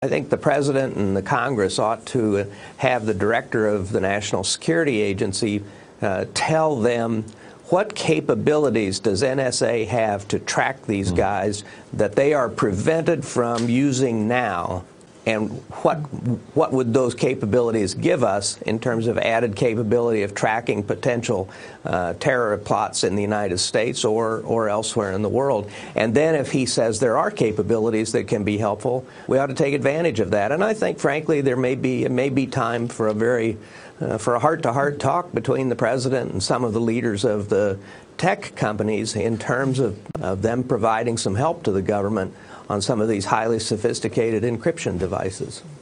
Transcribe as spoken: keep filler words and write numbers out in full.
I think the President and the Congress ought to have the director of the National Security Agency uh, tell them what capabilities does N S A have to track these guys that they are prevented from using now, and what what would those capabilities give us in terms of added capability of tracking potential uh, terror plots in the United States or, or elsewhere in the world. And then if he says there are capabilities that can be helpful, we ought to take advantage of that. And I think, frankly, there may be, it may be time for a very Uh, for a heart-to-heart talk between the President and some of the leaders of the tech companies in terms of, of them providing some help to the government on some of these highly sophisticated encryption devices.